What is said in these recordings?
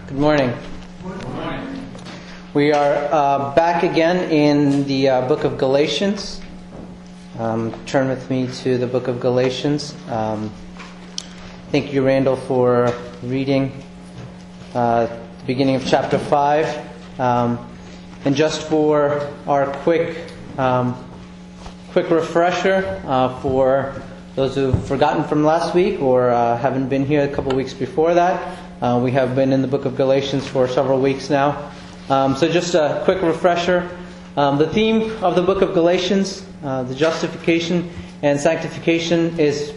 Good morning. Good morning. We are back again in the book of Galatians. Turn with me to the book of Galatians. Thank you, Randall, for reading the beginning of chapter 5. And just for our quick refresher for those who've forgotten from last week or haven't been here a couple weeks before that, we have been in the book of Galatians for several weeks now. So just a quick refresher. The theme of the book of Galatians, the justification and sanctification is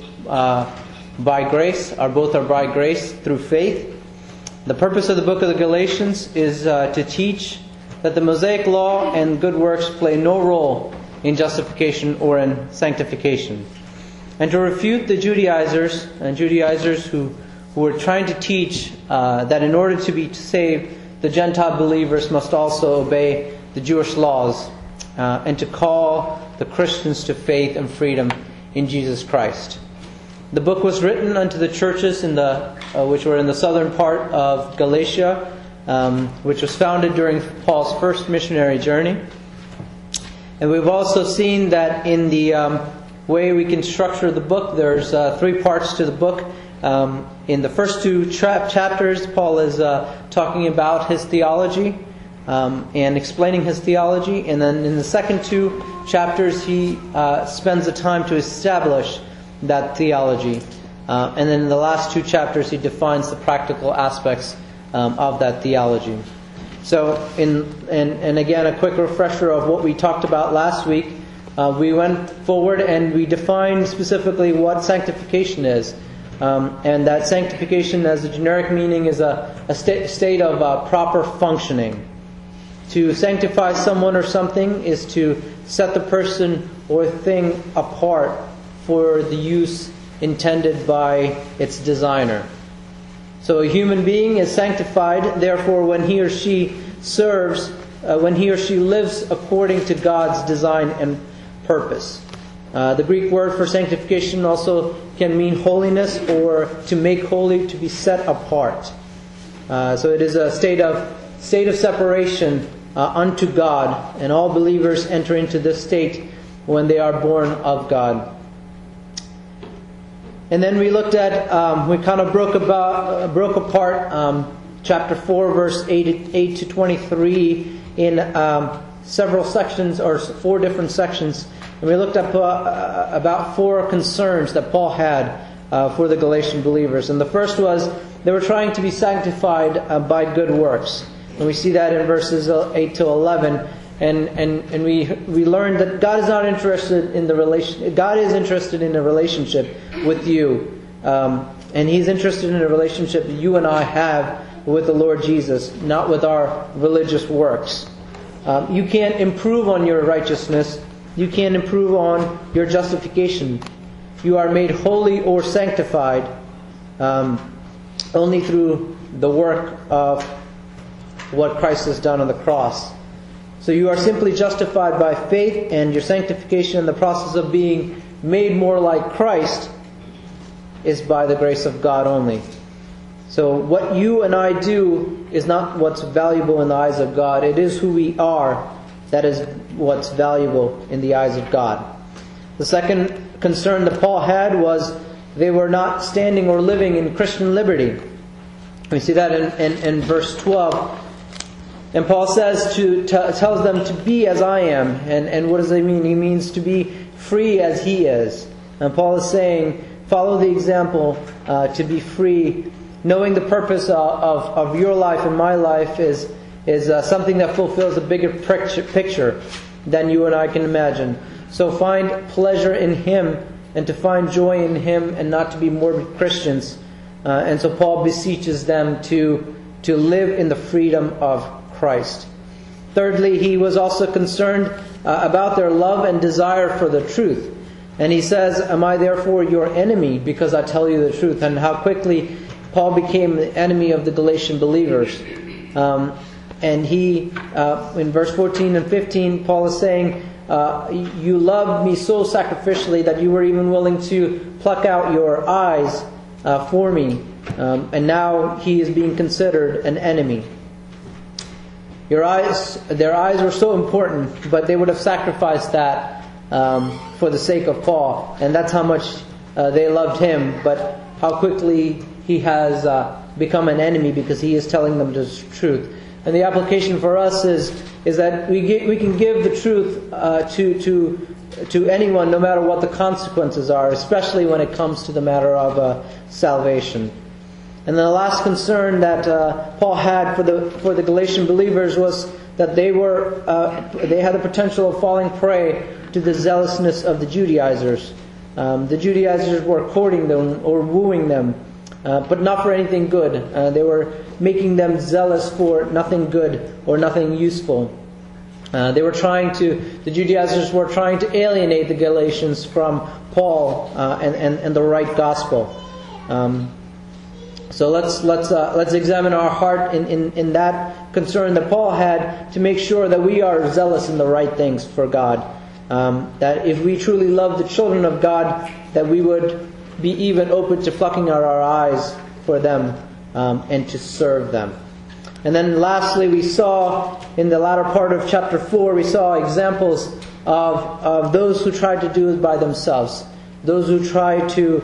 by grace, both are by grace through faith. The purpose of the book of the Galatians is to teach that the Mosaic law and good works play no role in justification or in sanctification. And to refute the Judaizers who were trying to teach that in order to be saved, the Gentile believers must also obey the Jewish laws, and to call the Christians to faith and freedom in Jesus Christ. The book was written unto the churches which were in the southern part of Galatia, which was founded during Paul's first missionary journey. And we've also seen that in the way we can structure the book, there's 3 parts to the book. In the first 2 chapters, Paul is talking about his theology and explaining his theology. And then in the second 2 chapters, he spends the time to establish that theology. And then in the last 2 chapters, he defines the practical aspects of that theology. So, and again, a quick refresher of what we talked about last week. We went forward and we defined specifically what sanctification is. And that sanctification, as a generic meaning, is a state of proper functioning. To sanctify someone or something is to set the person or thing apart for the use intended by its designer. So a human being is sanctified, therefore, when he or she serves, when he or she lives according to God's design and purpose. The Greek word for sanctification also can mean holiness, or to make holy, to be set apart. So it is a state of separation unto God, and all believers enter into this state when they are born of God. And then we looked at, we kind of broke apart chapter 4, verse 8 to 23 in several sections, or 4 different sections. And we looked up about 4 concerns that Paul had for the Galatian believers. And the first was they were trying to be sanctified by good works. And we see that in verses 8 to 11. And we learned that God is not interested in the relation. God is interested in a relationship with you, and He's interested in a relationship that you and I have with the Lord Jesus, not with our religious works. You can't improve on your righteousness. You can't improve on your justification. You are made holy or sanctified only through the work of what Christ has done on the cross. So you are simply justified by faith, and your sanctification in the process of being made more like Christ is by the grace of God only. So what you and I do is not what's valuable in the eyes of God. It is who we are that is what's valuable in the eyes of God. The second concern that Paul had was they were not standing or living in Christian liberty. We see that in verse 12. And Paul says tells them to be as I am. And what does he mean? He means to be free as he is. And Paul is saying, follow the example to be free. Knowing the purpose of your life and my life is something that fulfills a bigger picture than you and I can imagine. So find pleasure in Him, and to find joy in Him, and not to be morbid Christians. And so Paul beseeches them to live in the freedom of Christ. Thirdly, he was also concerned about their love and desire for the truth. And he says, am I therefore your enemy because I tell you the truth? And how quickly Paul became the enemy of the Galatian believers. And he, in verse 14 and 15, Paul is saying, you loved me so sacrificially that you were even willing to pluck out your eyes for me, and now he is being considered an enemy. Their eyes were so important, but they would have sacrificed that for the sake of Paul, and that's how much they loved him, but how quickly he has become an enemy because he is telling them the truth. And the application for us is that we can give the truth to anyone, no matter what the consequences are, especially when it comes to the matter of salvation. And the last concern that Paul had for the Galatian believers was that they had the potential of falling prey to the zealousness of the Judaizers. The Judaizers were courting them or wooing them, but not for anything good. They were making them zealous for nothing good or nothing useful. The Judaizers were trying to alienate the Galatians from Paul and the right gospel. So let's examine our heart in that concern that Paul had, to make sure that we are zealous in the right things for God. That if we truly love the children of God, that we would be even open to plucking out our eyes for them and to serve them. And then lastly, we saw in the latter part of chapter 4, we saw examples of those who tried to do it by themselves. Those who tried to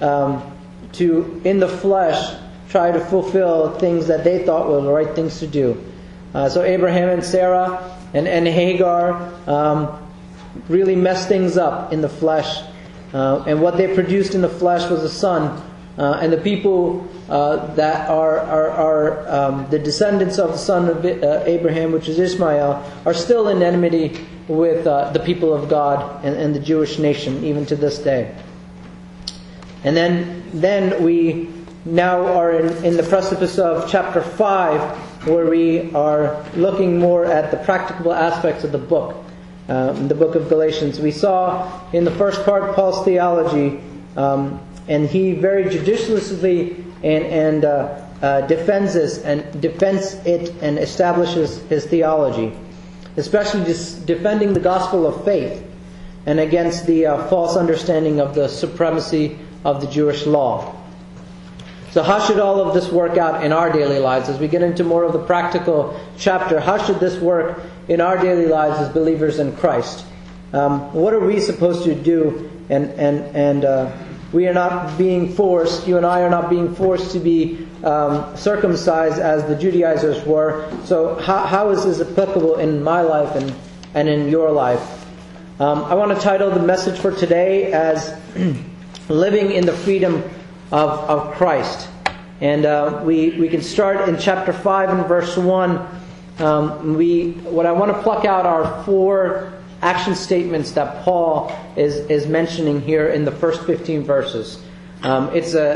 in the flesh, try to fulfill things that they thought were the right things to do. So Abraham and Sarah and Hagar really messed things up in the flesh. And what they produced in the flesh was a son. And the people that are the descendants of the son of Abraham, which is Ishmael, are still in enmity with the people of God and the Jewish nation, even to this day. And then we now are in the precipice of chapter 5, where we are looking more at the practical aspects of the book of Galatians. We saw in the first part Paul's theology, and he very judiciously and defends it and establishes his theology, especially defending the gospel of faith and against the false understanding of the supremacy of the Jewish law. So how should all of this work out in our daily lives? As we get into more of the practical chapter, how should this work in our daily lives as believers in Christ? What are we supposed to do? And we are not being forced, you and I are not being forced to be circumcised as the Judaizers were. So how is this applicable in my life and in your life? I want to title the message for today as Living in the Freedom of Christ. And we can start in chapter 5 and verse 1. What I want to pluck out are 4 action statements that Paul is mentioning here in the first 15 verses. I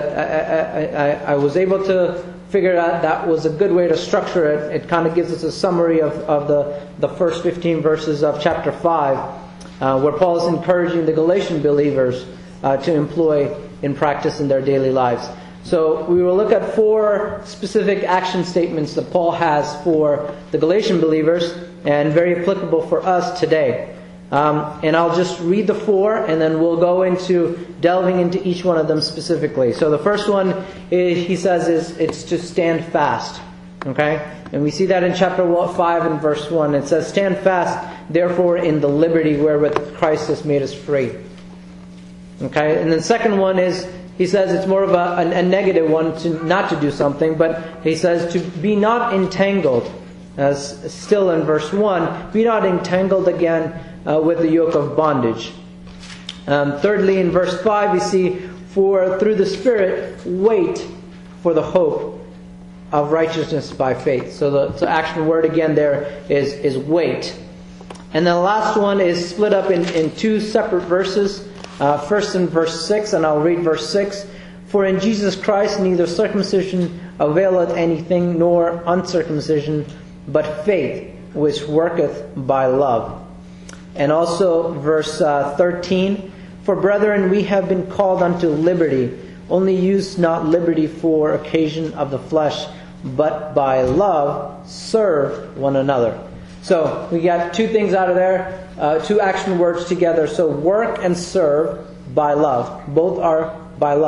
was able to figure out that was a good way to structure it. It kind of gives us a summary of the first 15 verses of chapter 5, where Paul is encouraging the Galatian believers to employ in practice in their daily lives. So we will look at 4 specific action statements that Paul has for the Galatian believers, and very applicable for us today. And I'll just read the 4, and then we'll go into delving into each one of them specifically. So the first one he says it's to stand fast. Okay? And we see that in chapter 5 and verse 1. It says, "Stand fast, therefore, in the liberty wherewith Christ has made us free." Okay? And then the second one is, he says it's more of a negative one, not to do something, but he says to be not entangled. As still in verse 1, be not entangled again with the yoke of bondage. Thirdly, in verse 5, we see, for through the Spirit, wait for the hope of righteousness by faith. So the action word again there is wait. And then the last one is split up in 2 separate verses. First in verse 6, and I'll read verse 6. "For in Jesus Christ neither circumcision availeth anything, nor uncircumcision, but faith which worketh by love." And also verse 13, "For brethren, we have been called unto liberty. Only use not liberty for occasion of the flesh, but by love serve one another." So we got 2 things out of there, 2 action words together. So work and serve by love. Both are by love.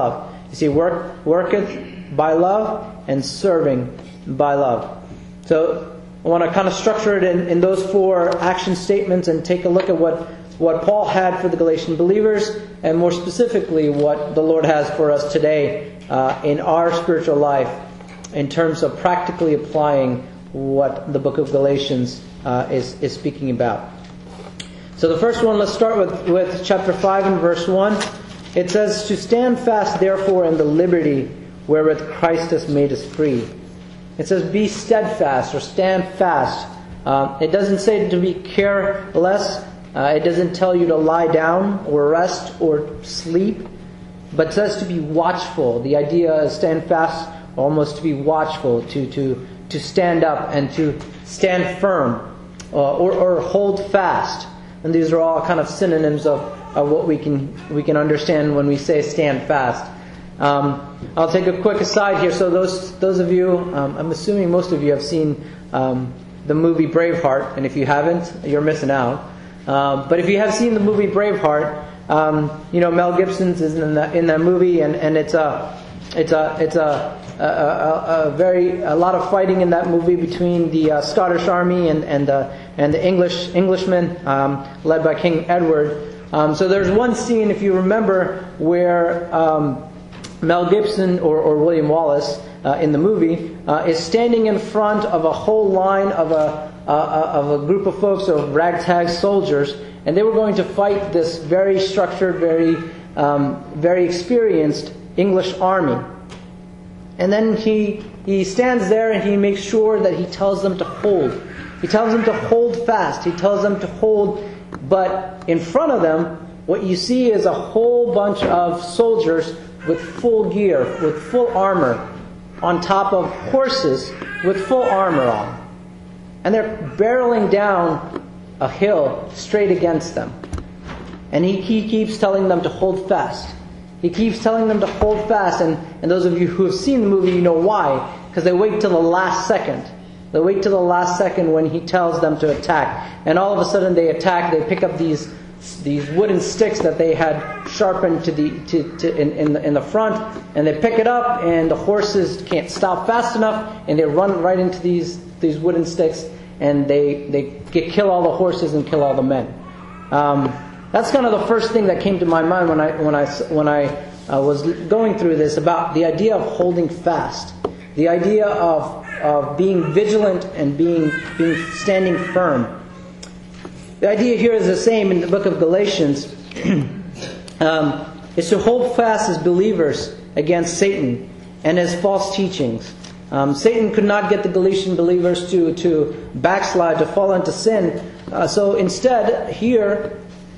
You see, worketh by love and serving by love. So I want to kind of structure it in those four action statements and take a look at what Paul had for the Galatian believers, and more specifically what the Lord has for us today in our spiritual life in terms of practically applying what the book of Galatians is speaking about. So the first one, let's start with chapter 5 and verse 1. It says, "To stand fast therefore in the liberty wherewith Christ has made us free." It says, be steadfast or stand fast. It doesn't say to be careless. It doesn't tell you to lie down or rest or sleep. But it says to be watchful. The idea is stand fast, almost to be watchful, to stand up and to stand firm or hold fast. And these are all kind of synonyms of what we can understand when we say stand fast. I'll take a quick aside here. So those of you, I'm assuming most of you have seen the movie Braveheart, and if you haven't, you're missing out. But if you have seen the movie Braveheart, Mel Gibson's is in that movie, and it's a lot of fighting in that movie between the Scottish army and the Englishmen led by King Edward. So there's one scene, if you remember, where Mel Gibson or William Wallace in the movie is standing in front of a whole line of a group of folks, of ragtag soldiers, and they were going to fight this very structured, very experienced English army. And then he stands there and he makes sure that he tells them to hold. He tells them to hold fast. He tells them to hold. But in front of them, what you see is a whole bunch of soldiers with full gear, with full armor, on top of horses with full armor on. And they're barreling down a hill straight against them. And he keeps telling them to hold fast. He keeps telling them to hold fast. And those of you who have seen the movie, you know why. Because they wait till the last second. They wait till the last second when he tells them to attack. And all of a sudden they attack. They pick up these wooden sticks that they had sharpened in the front, and they pick it up, and the horses can't stop fast enough, and they run right into these wooden sticks, and they kill all the horses and kill all the men. That's kind of the first thing that came to my mind when I was going through this, about the idea of holding fast, the idea of being vigilant and being standing firm. The idea here is the same in the book of Galatians. It's to hold fast as believers against Satan and his false teachings. Satan could not get the Galatian believers to backslide, to fall into sin. So instead, here,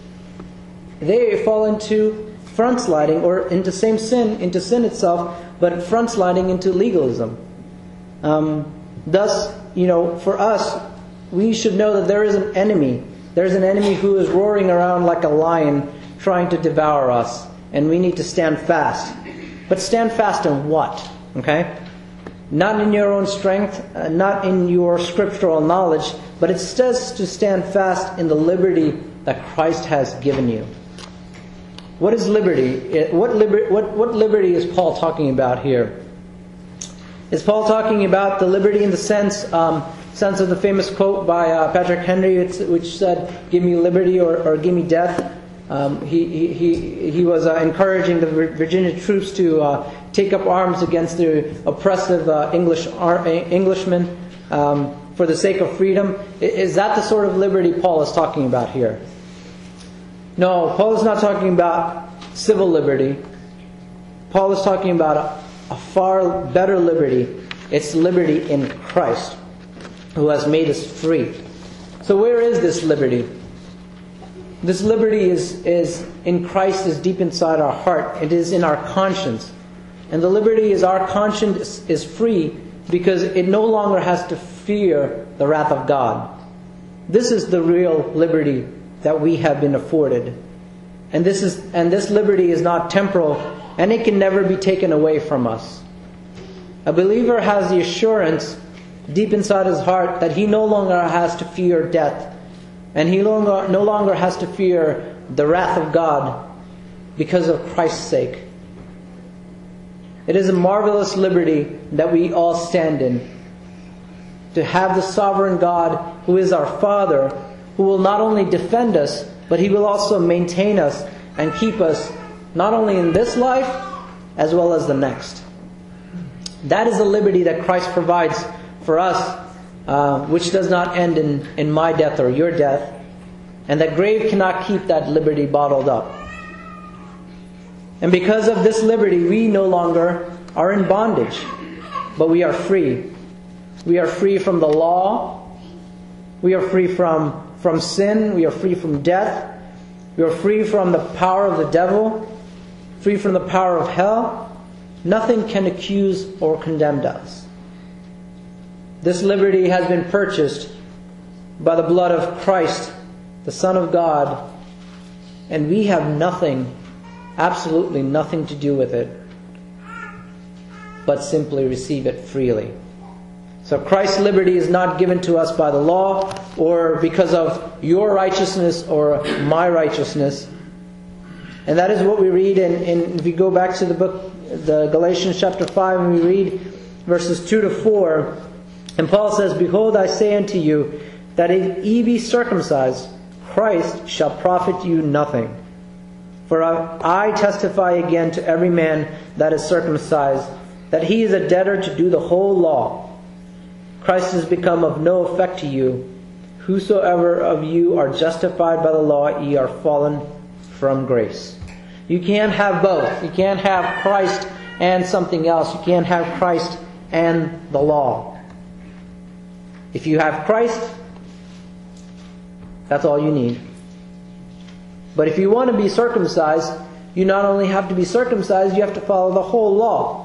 they fall into front sliding, or into sin itself, but front sliding into legalism. Thus, for us, we should know that there is an enemy. There's an enemy who is roaring around like a lion trying to devour us. And we need to stand fast. But stand fast in what? Okay? Not in your own strength, not in your scriptural knowledge, but it says to stand fast in the liberty that Christ has given you. What is liberty? What liberty is Paul talking about here? Is Paul talking about the liberty in the sense of the famous quote by Patrick Henry, which said, "Give me liberty or give me death"? He was encouraging the Virginia troops to take up arms against the oppressive Englishmen for the sake of freedom. Is that the sort of liberty Paul is talking about here? No, Paul is not talking about civil liberty. Paul is talking about a far better liberty. It's liberty in Christ, who has made us free. So where is this liberty? This liberty is in Christ, is deep inside our heart. It is in our conscience. And the liberty is our conscience is free because it no longer has to fear the wrath of God. This is the real liberty that we have been afforded. And this liberty is not temporal, and it can never be taken away from us. A believer has the assurance deep inside his heart that he no longer has to fear death, and he no longer has to fear the wrath of God because of Christ's sake. It is a marvelous liberty that we all stand in. To have the sovereign God, who is our Father, who will not only defend us, but He will also maintain us and keep us not only in this life, as well as the next. That is the liberty that Christ provides for us, which does not end in my death or your death. And that grave cannot keep that liberty bottled up. And because of this liberty, we no longer are in bondage, but we are free. We are free from the law. We are free from sin. We are free from death. We are free from the power of the devil. Free from the power of hell. Nothing can accuse or condemn us. This liberty has been purchased by the blood of Christ, the Son of God, and we have nothing, absolutely nothing to do with it, but simply receive it freely. So Christ's liberty is not given to us by the law or because of your righteousness or my righteousness. And that is what we read in if you go back to the Galatians chapter 5, and we read verses 2 to 4, and Paul says, "Behold, I say unto you, that if ye be circumcised, Christ shall profit you nothing. For I testify again to every man that is circumcised, that he is a debtor to do the whole law. Christ is become of no effect to you. Whosoever of you are justified by the law, ye are fallen from grace." You can't have both. You can't have Christ and something else. You can't have Christ and the law. If you have Christ, that's all you need. But if you want to be circumcised, you not only have to be circumcised, you have to follow the whole law.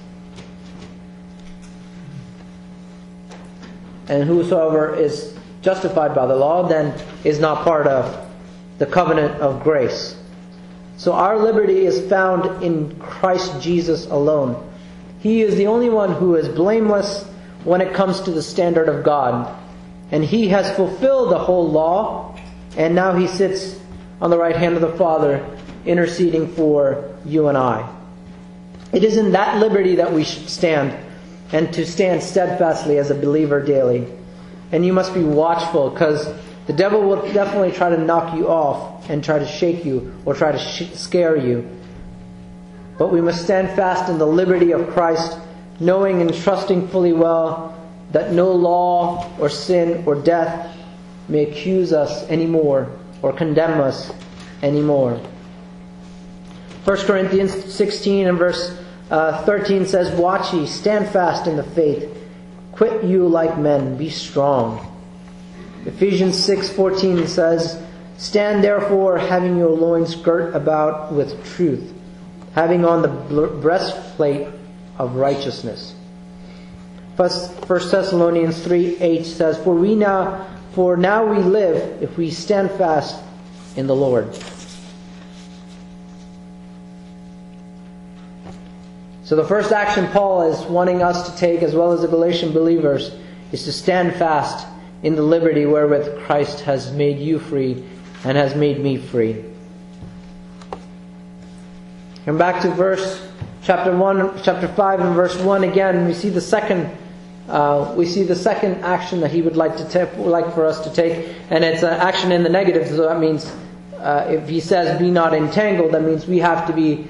And whosoever is justified by the law then is not part of the covenant of grace. So our liberty is found in Christ Jesus alone. He is the only one who is blameless when it comes to the standard of God. And He has fulfilled the whole law, and now He sits on the right hand of the Father, interceding for you and I. It is in that liberty that we should stand, and to stand steadfastly as a believer daily. And you must be watchful, because the devil will definitely try to knock you off and try to shake you or try to scare you. But we must stand fast in the liberty of Christ, knowing and trusting fully well that no law or sin or death may accuse us anymore or condemn us anymore. 1 Corinthians 16 and verse 13 says, "Watch ye, stand fast in the faith. Quit you like men, be strong." Ephesians 6:14 says, "Stand therefore, having your loins girt about with truth, having on the breastplate of righteousness." 1 Thessalonians 3:8 says, For now we live if we stand fast in the Lord." So the first action Paul is wanting us to take, as well as the Galatian believers, is to stand fast in the liberty wherewith Christ has made you free and has made me free. Come back to chapter 5 and verse 1 again. We see the second action that he would like for us to take, and it's an action in the negative. So that means if he says "be not entangled," that means we have to be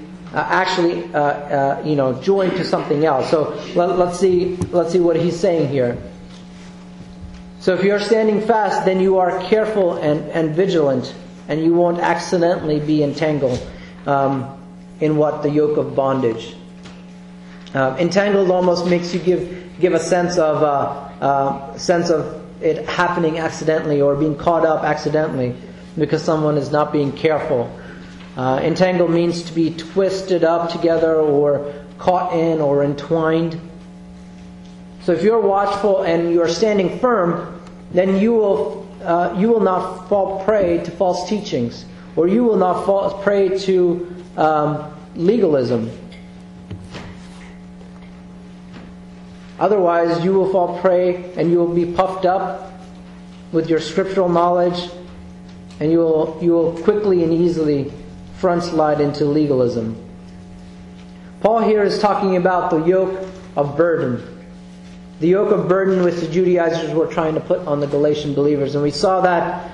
joined to something else. So let's see what he's saying here. So if you're standing fast, then you are careful and vigilant, and you won't accidentally be entangled in the yoke of bondage. Entangled almost makes you give a sense of it happening accidentally or being caught up accidentally because someone is not being careful. Entangled means to be twisted up together or caught in or entwined. So if you're watchful and you're standing firm, then you will not fall prey to false teachings, or you will not fall prey to legalism. Otherwise, you will fall prey and you will be puffed up with your scriptural knowledge, and you will quickly and easily front slide into legalism. Paul here is talking about the yoke of burden. The yoke of burden which the Judaizers were trying to put on the Galatian believers. And we saw that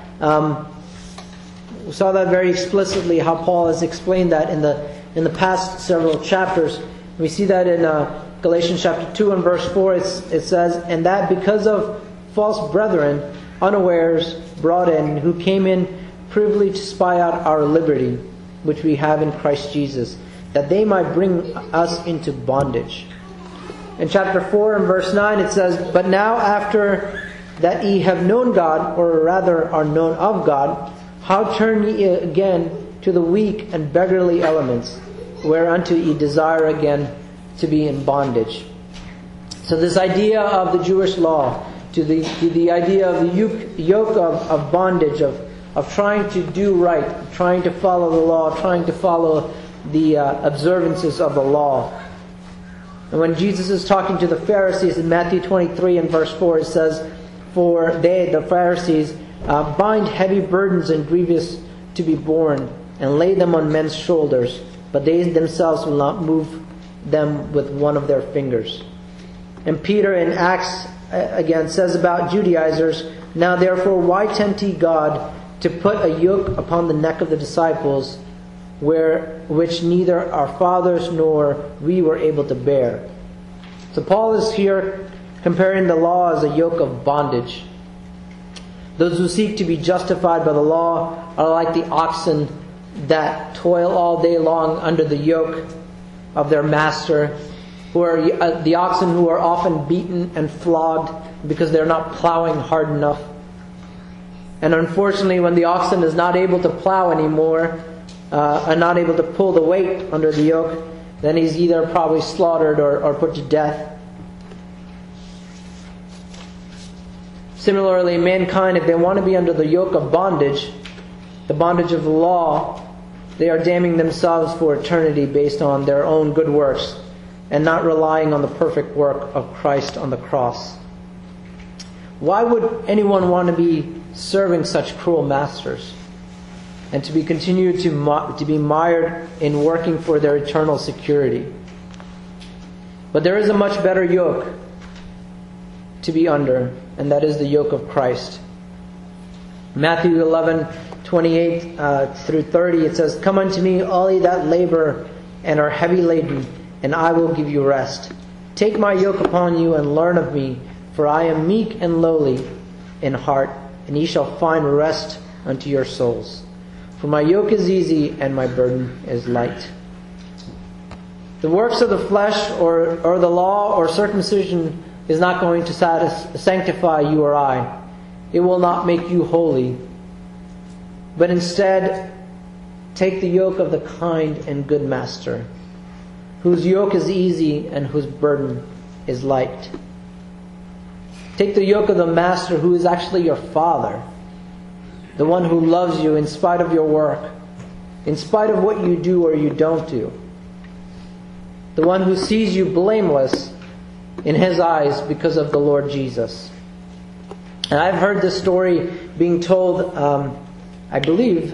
very explicitly, how Paul has explained that in the past several chapters. We see that in Galatians chapter 2 and verse 4. It says, "And that because of false brethren, unawares brought in, who came in privily to spy out our liberty, which we have in Christ Jesus, that they might bring us into bondage." In chapter 4 and verse 9 it says, "But now after that ye have known God, or rather are known of God, how turn ye again to the weak and beggarly elements, whereunto ye desire again to be in bondage." So this idea of the Jewish law, to the idea of the yoke of bondage, of trying to do right, trying to follow the law, trying to follow the observances of the law. And when Jesus is talking to the Pharisees in Matthew 23 and verse 4, it says, "For they, the Pharisees, bind heavy burdens and grievous to be borne, and lay them on men's shoulders, but they themselves will not move them with one of their fingers." And Peter in Acts again says about Judaizers, "Now therefore why tempt ye God to put a yoke upon the neck of the disciples, which neither our fathers nor we were able to bear?" So Paul is here comparing the law as a yoke of bondage. Those who seek to be justified by the law are like the oxen that toil all day long under the yoke of their master, who are the oxen who are often beaten and flogged because they're not plowing hard enough. And unfortunately, when the oxen is not able to plow anymore, and not able to pull the weight under the yoke, then he's either probably slaughtered or put to death. Similarly, mankind, if they want to be under the yoke of bondage, the bondage of the law, they are damning themselves for eternity based on their own good works and not relying on the perfect work of Christ on the cross. Why would anyone want to be serving such cruel masters, and to be continued to be mired in working for their eternal security? But there is a much better yoke to be under, and that is the yoke of Christ. Matthew 11:28 through 30, it says, "Come unto me, all ye that labor and are heavy laden, and I will give you rest. Take my yoke upon you and learn of me, for I am meek and lowly in heart, and ye shall find rest unto your souls. For my yoke is easy and my burden is light." The works of the flesh or the law or circumcision is not going to sanctify you or I. It will not make you holy. But instead, take the yoke of the kind and good master, whose yoke is easy and whose burden is light. Take the yoke of the master who is actually your father, the one who loves you in spite of your work, in spite of what you do or you don't do. The one who sees you blameless in His eyes because of the Lord Jesus. And I've heard this story being told, I believe,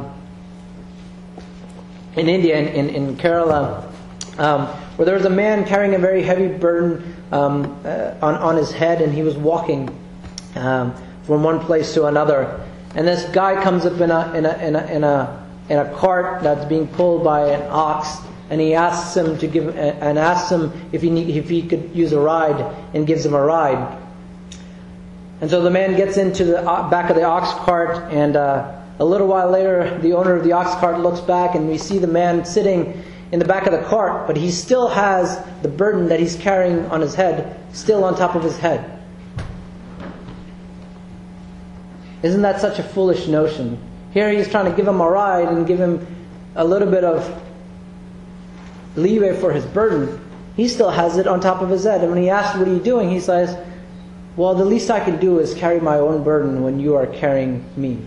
in India, in Kerala, where there was a man carrying a very heavy burden on his head, and he was walking from one place to another. And this guy comes up in a cart that's being pulled by an ox, and he asks him if he could use a ride, and gives him a ride. And so the man gets into the back of the ox cart, and a little while later, the owner of the ox cart looks back, and we see the man sitting in the back of the cart, but he still has the burden that he's carrying on his head still on top of his head. Isn't that such a foolish notion? Here he's trying to give him a ride and give him a little bit of leeway for his burden. He still has it on top of his head. And when he asks, "What are you doing?" he says, "Well, the least I can do is carry my own burden when you are carrying me."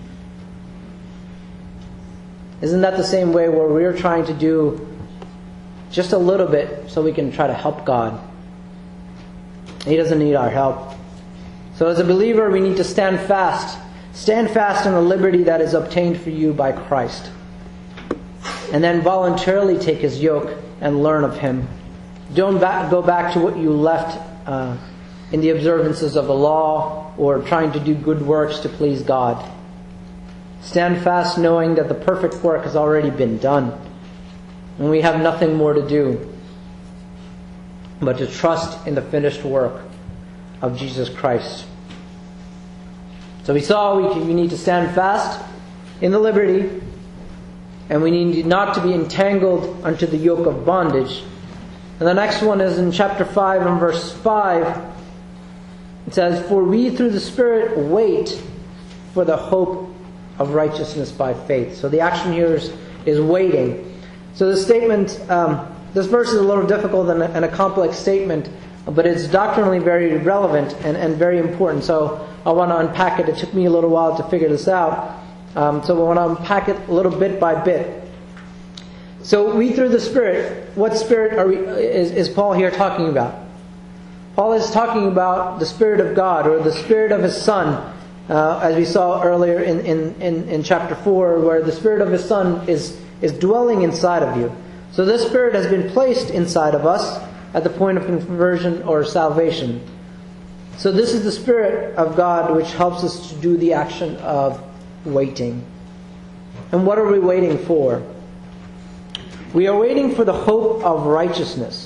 Isn't that the same way where we're trying to do just a little bit so we can try to help God? He doesn't need our help. So as a believer, we need to stand fast. Stand fast in the liberty that is obtained for you by Christ. and then voluntarily take His yoke and learn of Him. Don't go back to what you left in the observances of the law or trying to do good works to please God. Stand fast knowing that the perfect work has already been done, and we have nothing more to do but to trust in the finished work of Jesus Christ. So we saw we need to stand fast in the liberty, and we need not to be entangled unto the yoke of bondage. And the next one is in chapter 5 and verse 5. It says, "For we through the Spirit wait for the hope of righteousness by faith." So the action here is waiting. So the statement, this verse is a little difficult and a complex statement, but it's doctrinally very relevant and very important. So I want to unpack it. It took me a little while to figure this out. So we want to unpack it a little bit by bit. So we through the Spirit, what Spirit is Paul here talking about? Paul is talking about the Spirit of God, or the Spirit of His Son, as we saw earlier in chapter 4, where the Spirit of His Son is dwelling inside of you. So this Spirit has been placed inside of us at the point of conversion or salvation. So this is the Spirit of God which helps us to do the action of waiting. And what are we waiting for? We are waiting for the hope of righteousness.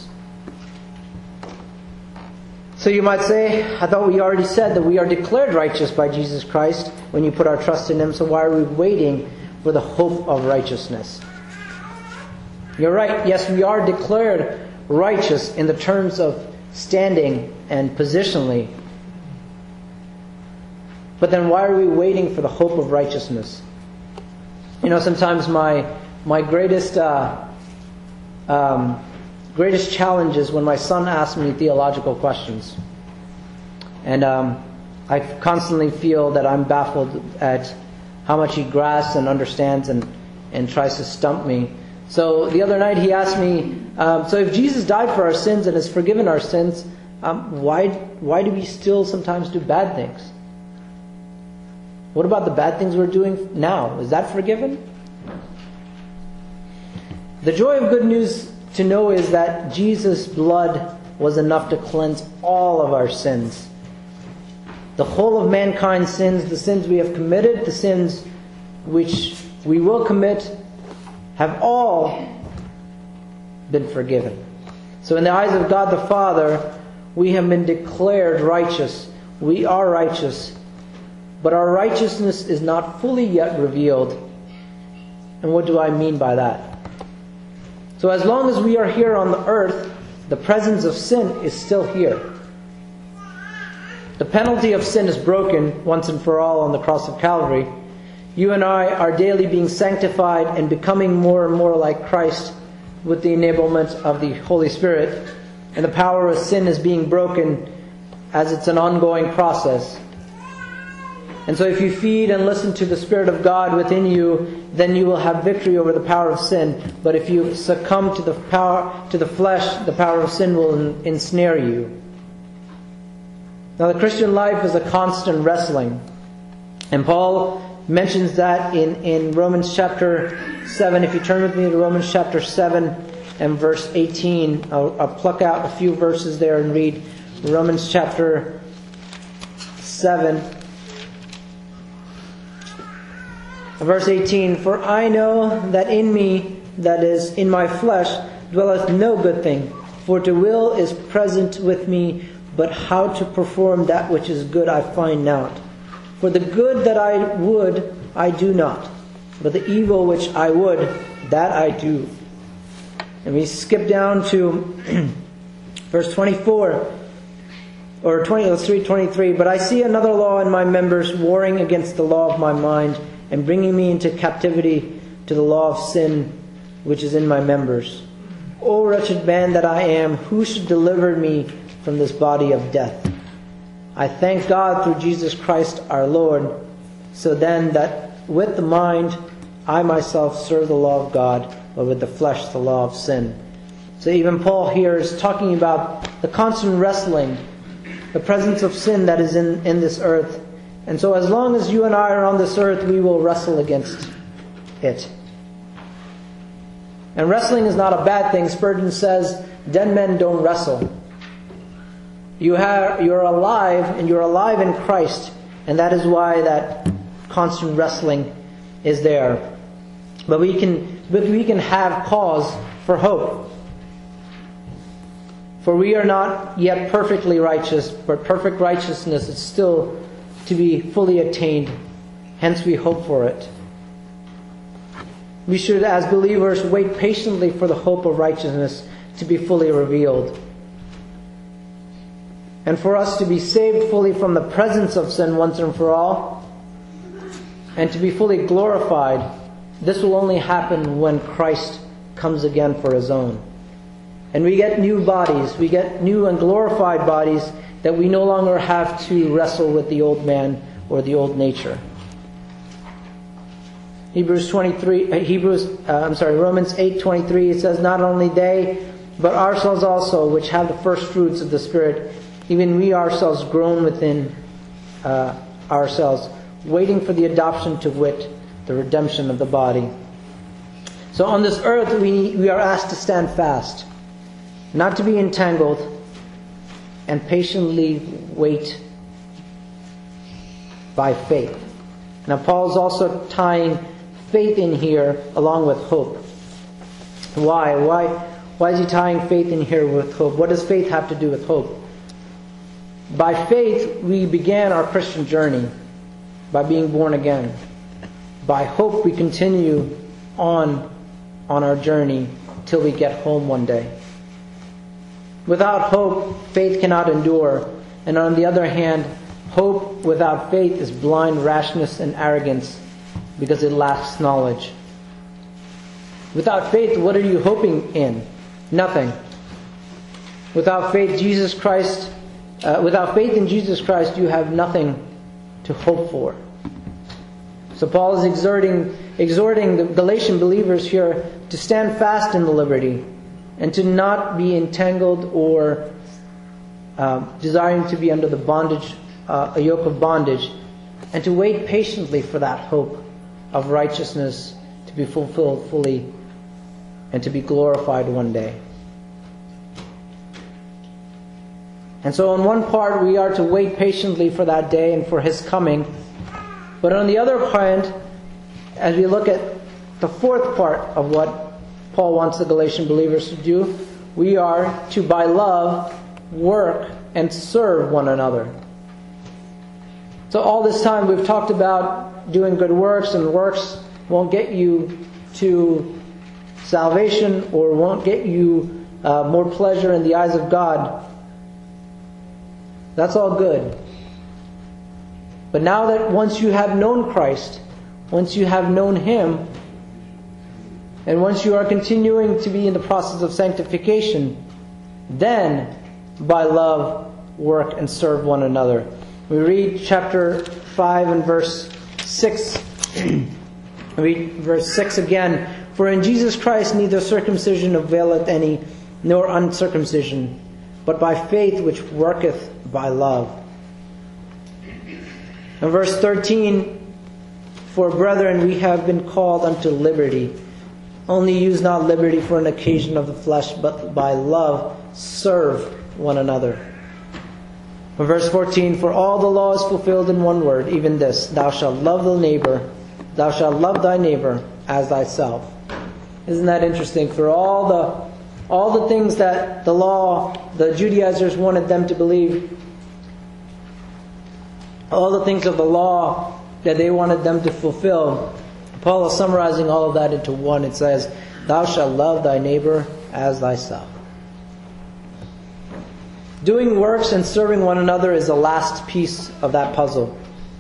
So you might say, I thought we already said that we are declared righteous by Jesus Christ when you put our trust in Him, so why are we waiting for the hope of righteousness? You're right, yes, we are declared righteous in the terms of standing and positionally. But then why are we waiting for the hope of righteousness? You know, sometimes my greatest challenge is when my son asks me theological questions. And I constantly feel that I'm baffled at how much he grasps and understands and tries to stump me. So the other night he asked me, so if Jesus died for our sins and has forgiven our sins, why do we still sometimes do bad things? What about the bad things we're doing now? Is that forgiven? The joy of good news to know is that Jesus' blood was enough to cleanse all of our sins. The whole of mankind's sins, the sins we have committed, the sins which we will commit, have all been forgiven. So in the eyes of God the Father, we have been declared righteous. We are righteous. But our righteousness is not fully yet revealed. And what do I mean by that? So as long as we are here on the earth, the presence of sin is still here. The penalty of sin is broken once and for all on the cross of Calvary. You and I are daily being sanctified and becoming more and more like Christ with the enablement of the Holy Spirit. And the power of sin is being broken as it's an ongoing process. And so if you feed and listen to the Spirit of God within you, then you will have victory over the power of sin. But if you succumb to the flesh, the power of sin will ensnare you. Now the Christian life is a constant wrestling. And Paul mentions that in Romans chapter 7. If you turn with me to Romans chapter 7 and verse 18, I'll pluck out a few verses there and read Romans chapter 7. Verse 18, "For I know that in me, that is, in my flesh, dwelleth no good thing. For to will is present with me, but how to perform that which is good I find not. For the good that I would, I do not. But the evil which I would, that I do." And we skip down to verse 24. Or 20, let's read 23. "But I see another law in my members, warring against the law of my mind, and bringing me into captivity to the law of sin which is in my members. O wretched man that I am, who should deliver me from this body of death? I thank God through Jesus Christ our Lord. So then that with the mind I myself serve the law of God, but with the flesh the law of sin." So even Paul here is talking about the constant wrestling, the presence of sin that is in this earth. And so as long as you and I are on this earth, we will wrestle against it. And wrestling is not a bad thing. Spurgeon says, dead men don't wrestle. You're alive, and you're alive in Christ, and that is why that constant wrestling is there. But we can have cause for hope. For we are not yet perfectly righteous, but perfect righteousness is still to be fully attained. Hence we hope for it. We should, as believers, wait patiently for the hope of righteousness to be fully revealed. And for us to be saved fully from the presence of sin once and for all, and to be fully glorified, this will only happen when Christ comes again for His own. And we get new bodies, we get new and glorified bodies that we no longer have to wrestle with the old man or the old nature. Romans 8:23, it says, not only they, but ourselves also, which have the first fruits of the Spirit, even we ourselves groan within ourselves, waiting for the adoption, to wit, the redemption of the body. So on this earth we are asked to stand fast, not to be entangled, and patiently wait by faith. Now Paul is also tying faith in here along with hope. Why? Why is he tying faith in here with hope? What does faith have to do with hope? By faith we began our Christian journey by being born again. By hope we continue on our journey till we get home one day. Without hope, faith cannot endure. And on the other hand, hope without faith is blind rashness and arrogance, because it lacks knowledge. Without faith, what are you hoping in? Nothing. Without faith in Jesus Christ, you have nothing to hope for. So Paul is exhorting the Galatian believers here to stand fast in the liberty, and to not be entangled or desiring to be under the bondage, a yoke of bondage, and to wait patiently for that hope of righteousness to be fulfilled fully and to be glorified one day. And so on one part we are to wait patiently for that day and for His coming. But on the other hand, as we look at the fourth part of what Paul wants the Galatian believers to do, we are to, by love, work and serve one another. So all this time we've talked about doing good works, and works won't get you to salvation or won't get you more pleasure in the eyes of God. That's all good. But now that once you have known Christ, once you have known Him, and once you are continuing to be in the process of sanctification, then by love work and serve one another. We read chapter 5 and verse 6. Read verse 6 again. For in Jesus Christ neither circumcision availeth any, nor uncircumcision, but by faith which worketh by love. And verse 13, for brethren, we have been called unto liberty. Only use not liberty for an occasion of the flesh, but by love serve one another. And verse 14, for all the law is fulfilled in one word, even this, thou shalt love thy neighbor as thyself. Isn't that interesting? For all the things that the law, the Judaizers wanted them to believe, all the things of the law that they wanted them to fulfill, Paul is summarizing all of that into one. It says, thou shalt love thy neighbor as thyself. Doing works and serving one another is the last piece of that puzzle.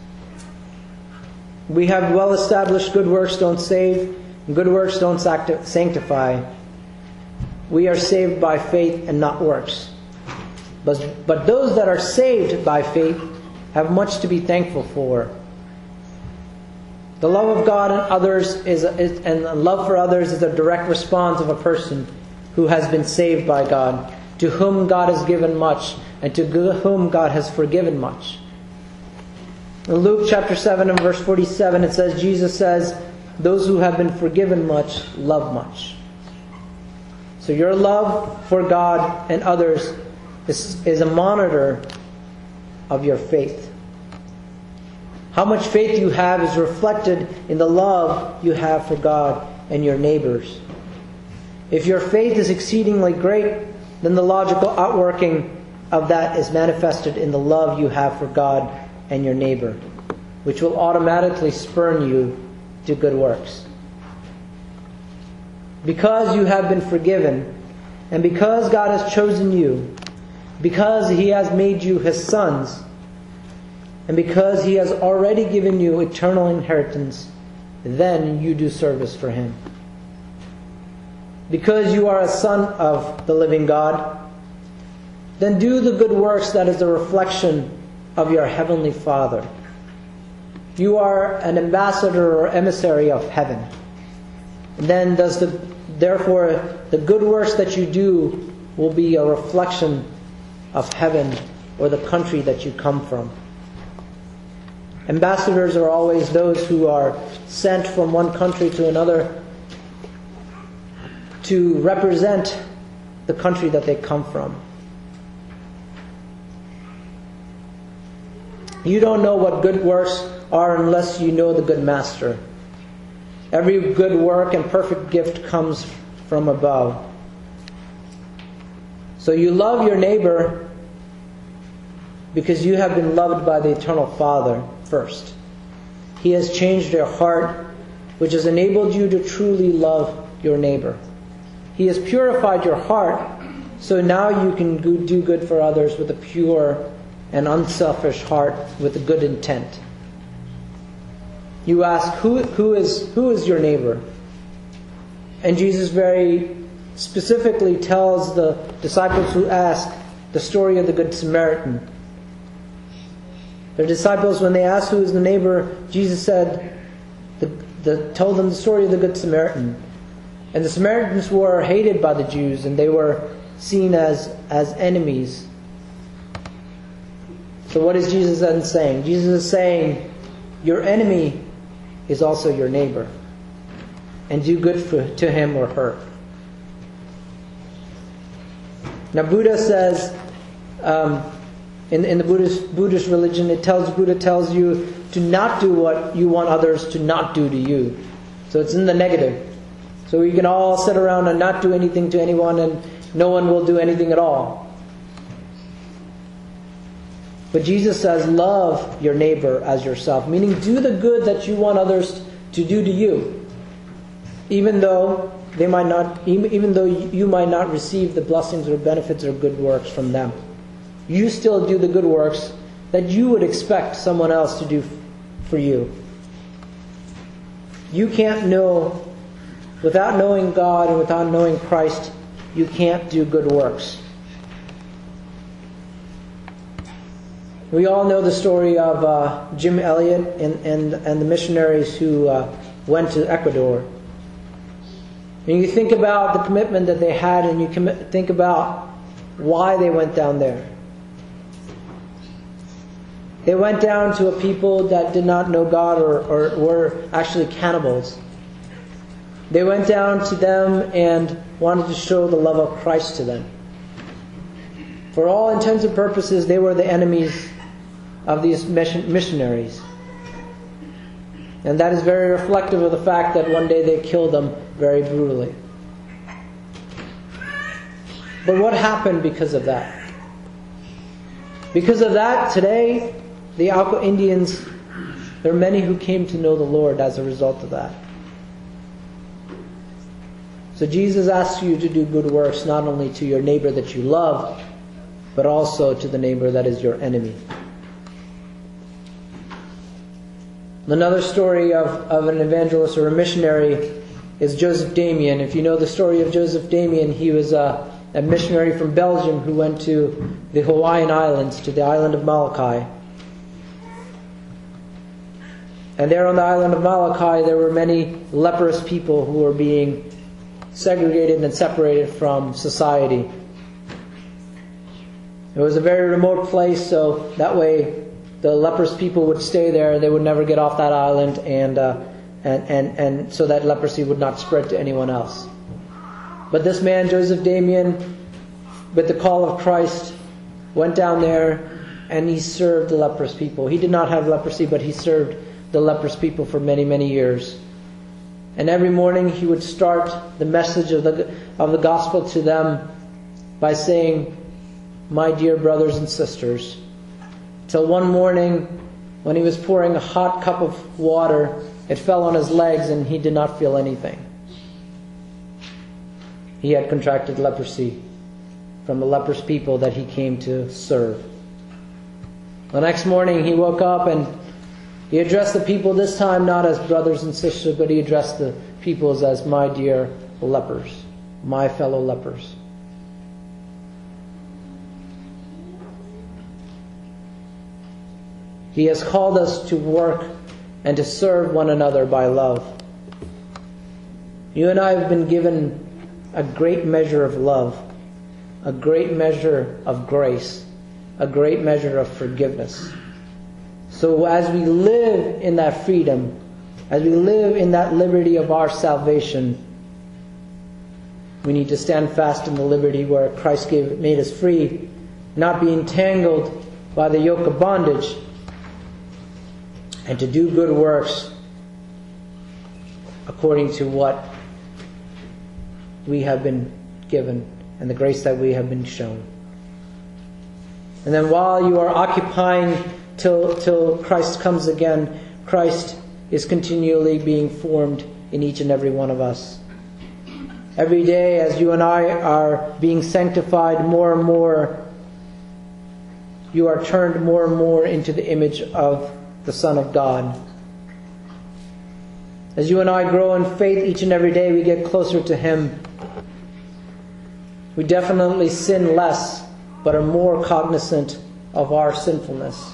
We have well established good works don't save, and good works don't sanctify. We are saved by faith and not works. But those that are saved by faith have much to be thankful for. The love of God and others and love for others is a direct response of a person who has been saved by God, to whom God has given much, and to whom God has forgiven much. In Luke chapter 7 and verse 47, Jesus says, those who have been forgiven much, love much. So your love for God and others is a monitor of your faith. How much faith you have is reflected in the love you have for God and your neighbors. If your faith is exceedingly great, then the logical outworking of that is manifested in the love you have for God and your neighbor, which will automatically spur you to good works. Because you have been forgiven, and because God has chosen you, because He has made you His sons, and because He has already given you eternal inheritance, then you do service for Him. Because you are a son of the living God, then do the good works that is a reflection of your heavenly Father. You are an ambassador or emissary of heaven. And then therefore the good works that you do will be a reflection of heaven or the country that you come from. Ambassadors are always those who are sent from one country to another to represent the country that they come from. You don't know what good works are unless you know the good master. Every good work and perfect gift comes from above. So you love your neighbor because you have been loved by the eternal Father first. He has changed your heart, which has enabled you to truly love your neighbor. He has purified your heart, so now you can do good for others with a pure and unselfish heart with a good intent. You ask, who is your neighbor? And Jesus very specifically tells the disciples who ask the story of the Good Samaritan. The disciples, when they asked who is the neighbor, Jesus said, told them the story of the Good Samaritan. And the Samaritans were hated by the Jews, and they were seen as enemies. So what is Jesus then saying? Jesus is saying, your enemy is also your neighbor. And do good to him or her. Now Buddha says, in the Buddhist religion, Buddha tells you to not do what you want others to not do to you. So it's in the negative. So we can all sit around and not do anything to anyone, and no one will do anything at all. But Jesus says, love your neighbor as yourself, meaning do the good that you want others to do to you, even though you might not receive the blessings or benefits or good works from them. You still do the good works that you would expect someone else to do for you. You can't know, without knowing God and without knowing Christ, you can't do good works. We all know the story of Jim Elliot and the missionaries who went to Ecuador. And you think about the commitment that they had, and you think about why they went down there. They went down to a people that did not know God or were actually cannibals. They went down to them and wanted to show the love of Christ to them. For all intents and purposes, they were the enemies of these missionaries. And that is very reflective of the fact that one day they killed them very brutally. But what happened because of that? Because of that, today, the Auca Indians, there are many who came to know the Lord as a result of that. So Jesus asks you to do good works not only to your neighbor that you love, but also to the neighbor that is your enemy. Another story of an evangelist or a missionary is Joseph Damien. If you know the story of Joseph Damien, he was a missionary from Belgium who went to the Hawaiian Islands, to the island of Molokai. And there on the island of Molokai, there were many leprous people who were being segregated and separated from society. It was a very remote place, so that way the leprous people would stay there. They would never get off that island, and so that leprosy would not spread to anyone else. But this man, Joseph Damien, with the call of Christ, went down there and he served the leprous people. He did not have leprosy, but he served the leprous people for many, many years. And every morning he would start the message of the gospel to them by saying, "My dear brothers and sisters," till one morning when he was pouring a hot cup of water, it fell on his legs and he did not feel anything. He had contracted leprosy from the leprous people that he came to serve. The next morning he woke up and he addressed the people, this time not as brothers and sisters, but he addressed the people as "my dear lepers," my fellow lepers. He has called us to work and to serve one another by love. You and I have been given a great measure of love, a great measure of grace, a great measure of forgiveness. So as we live in that freedom, as we live in that liberty of our salvation, we need to stand fast in the liberty where Christ made us free, not be entangled by the yoke of bondage, and to do good works according to what we have been given and the grace that we have been shown. And then while you are occupying till Christ comes again, Christ is continually being formed in each and every one of us. Every day as you and I are being sanctified more and more, you are turned more and more into the image of the Son of God. As you and I grow in faith each and every day, we get closer to Him. We definitely sin less, but are more cognizant of our sinfulness.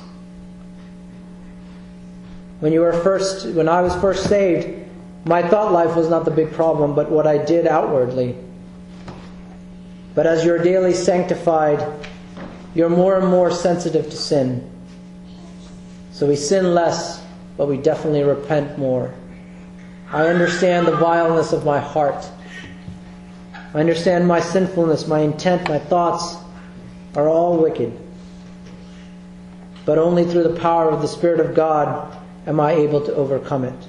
When I was first saved, my thought life was not the big problem, but what I did outwardly. But as you're daily sanctified, you're more and more sensitive to sin. So we sin less, but we definitely repent more. I understand the vileness of my heart. I understand my sinfulness, my intent, my thoughts are all wicked. But only through the power of the Spirit of God am I able to overcome it.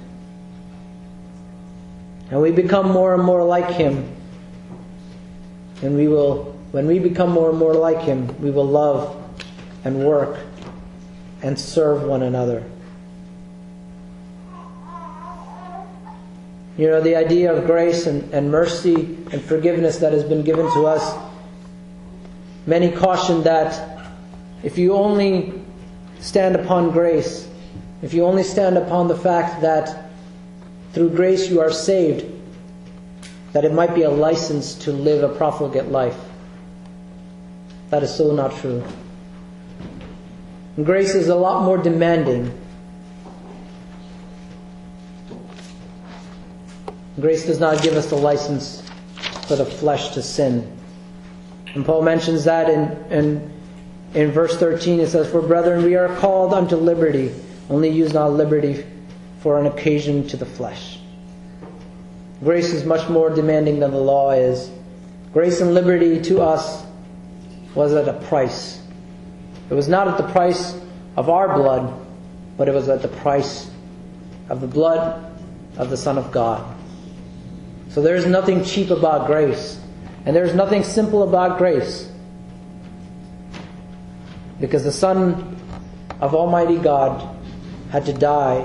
And we become more and more like Him. And when we become more and more like Him, we will love and work and serve one another. You know, the idea of grace and mercy and forgiveness that has been given to us, many caution that if you only stand upon grace, if you only stand upon the fact that through grace you are saved, that it might be a license to live a profligate life. That is so not true. Grace is a lot more demanding. Grace does not give us the license for the flesh to sin. And Paul mentions that in verse 13. It says, "For brethren, we are called unto liberty. Only use not liberty for an occasion to the flesh." Grace is much more demanding than the law is. Grace and liberty to us was at a price. It was not at the price of our blood, but it was at the price of the blood of the Son of God. So there's nothing cheap about grace. And there's nothing simple about grace. Because the Son of Almighty God had to die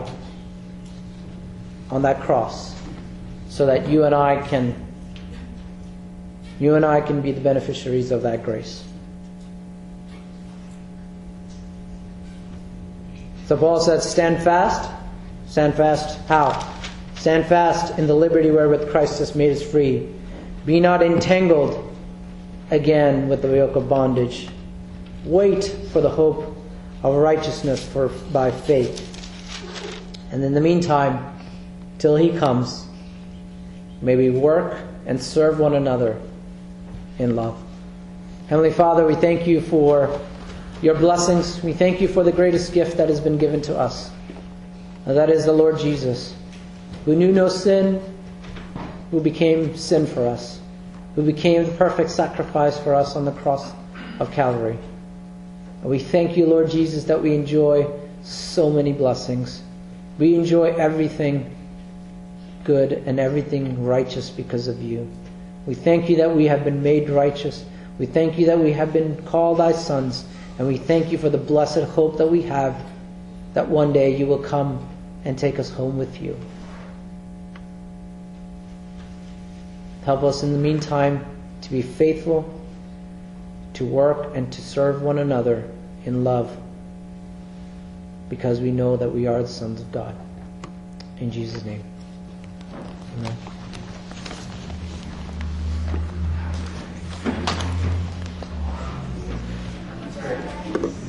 on that cross so that you and I can be the beneficiaries of that grace. So Paul said, stand fast. Stand fast how? Stand fast in the liberty wherewith Christ has made us free. Be not entangled again with the yoke of bondage. Wait for the hope of righteousness by faith. And in the meantime, till He comes, may we work and serve one another in love. Heavenly Father, we thank You for Your blessings. We thank You for the greatest gift that has been given to us. And that is the Lord Jesus, who knew no sin, who became sin for us, who became the perfect sacrifice for us on the cross of Calvary. And we thank you, Lord Jesus, that we enjoy so many blessings. We enjoy everything good and everything righteous because of you. We thank you that we have been made righteous. We thank you that we have been called thy sons. And we thank you for the blessed hope that we have, that one day you will come and take us home with you. Help us in the meantime to be faithful, to work and to serve one another in love, because we know that we are the sons of God. In Jesus' name. Amen. That's great.